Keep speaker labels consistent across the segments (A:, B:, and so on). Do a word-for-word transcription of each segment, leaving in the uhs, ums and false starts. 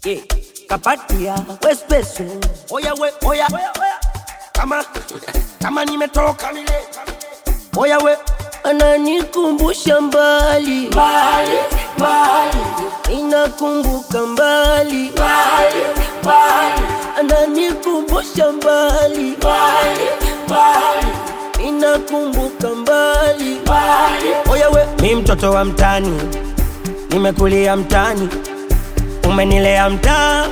A: Yeah, kapatia we special. Oya we, oya, oya, oya. Kama, kama nimetoka mile. Oya we, ananikumbusha mbali, mbali, mbali. Inakumbuka mbali, mbali, mbali. Ananikumbusha mbali, mbali, mbali. Inakumbuka mbali, mbali. Oya we, mi mtoto wa mtani, nimekulia mtani, umenilea mtaa.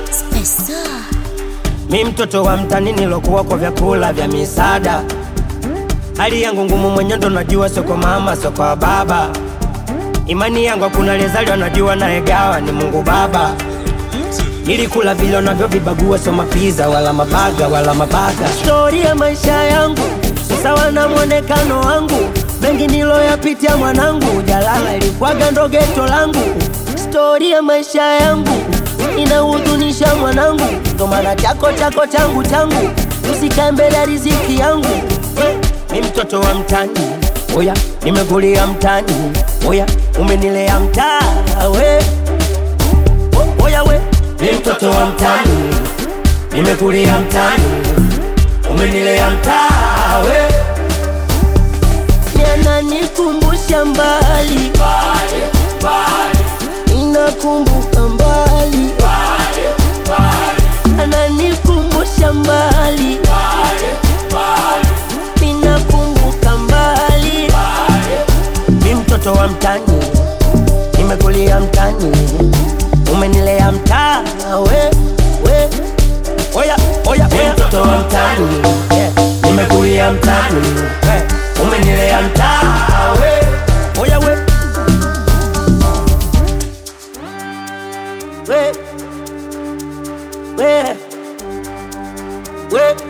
A: Mi mtoto wa mtani nilokuwa kwa vyakula vya misaada. Hali yangu ngumu mwenye ndo najua, soko mama soko baba. Imani yangu kuna lezali najua na egawa ni Mungu Baba. Nilikula vile navyo vibagua, so mapiza wala mabaga wala mabaga. Story ya maisha yangu sawa na mwonekano wangu, mengi niloyapitia mwanangu. Jalala ilikuwaga ndo ghetto langu. Story ya maisha yangu inahuzunisha mwanangu, ndo maana chako chako changu changu, usikae mbele ya riziki yangu. Mi mtoto wa mtani, oya, nimekulia mtani, oya, umenilea mtaa we. Oya we, mi mtoto wa mtani, nimekulia mtani, umenilea mtaa we. Yananikumbusha mbali, mbali, mbali. Inakumbuka mbali, mbali, mbali. Ananikumbusha mbali, mbali, mbali. Inakumbuka mbali, mbali. Mi mtoto wa mtani, nimekulia mtani, umenilea mtaa we, we. Oya, oya, mi mtoto wa mtani, yeah. Nimekulia mtani, yeah. Umenilea mtaa we. Oya we, we, we, we.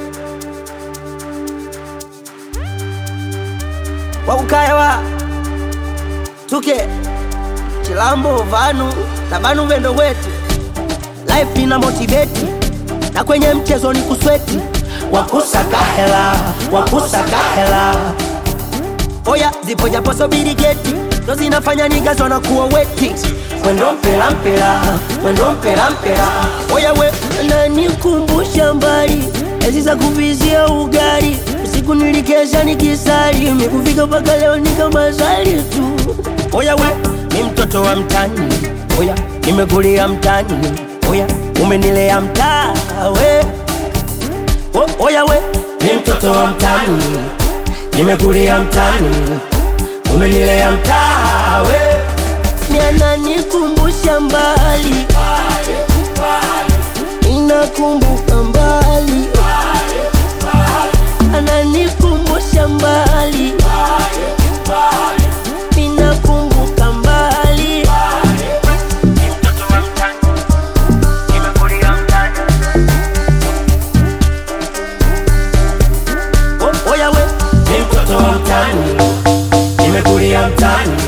A: Wakukaewa tuke Chilambo vanu na vanu vendo wetu. Life ina motivate, na kwenye mchezo ni kusweti. Wakusaka hela, wakusaka hela. Oya, zipo japo sobiri geti, ndo zinafanya niggas wanakuwa weti. Mwendo mpela mpela, mwendo mpela mpela. Oya we, ananikumbusha mbali, ezi za kuvizia ugari. Usiku nilikesha nikisali, mikufika paka leo nika mazali tu. Oya we, mi mtoto wa mtani, oya, nimekulia mtani, oya, umenilea mtaa we. O, oya we, mi mtoto wa mtani, nimekulia mtani, umenilea mtaa we. Ni ananikumbusha mbali, mbali, mbali. Inakumbuka mbali, mbali, mbali. Ananikumbusha mbali, mbali, mbali. Inakumbuka mbali, mbali. Ni mtoto wa mtani, nimekulia mtani. O, oya we, mi mtoto wa mtani, nimekulia mtani,